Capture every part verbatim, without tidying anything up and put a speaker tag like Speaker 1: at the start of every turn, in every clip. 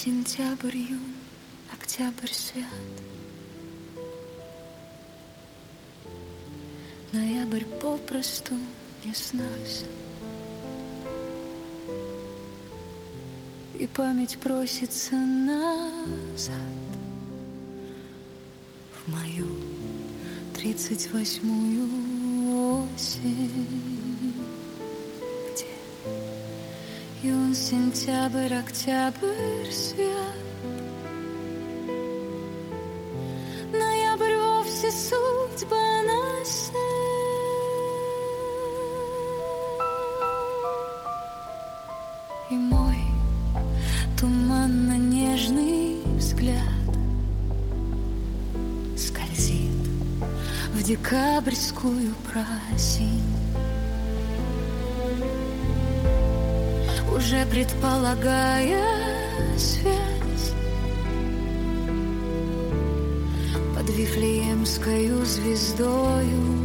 Speaker 1: Сентябрь юн, октябрь свят, ноябрь попросту не снался, и память просится назад в мою тридцать восьмую осень, где юн, сентябрь, октябрь свят, ноябрь вовсе судьбоносен, и мой туманно-нежный взгляд скользит в декабрьскую просень, уже предполагая связь под Вифлеемскою звездою.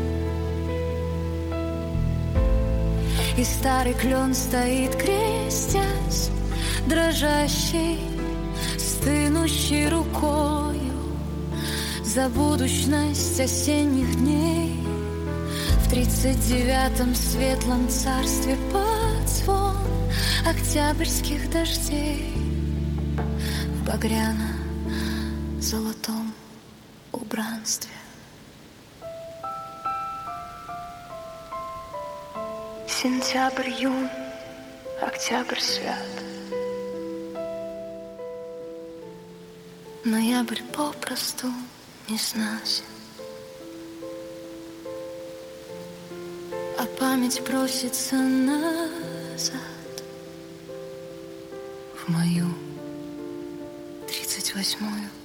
Speaker 1: И старый клен стоит, крестясь, дрожащей, стынущей рукою за будущность осенних дней в тридцать девятом светлом царстве под звон октябрьских дождей в багряно-золотом убранстве. Сентябрь юн, октябрь свят, ноябрь попросту не снасен, а память просится назад в мою тридцать восьмую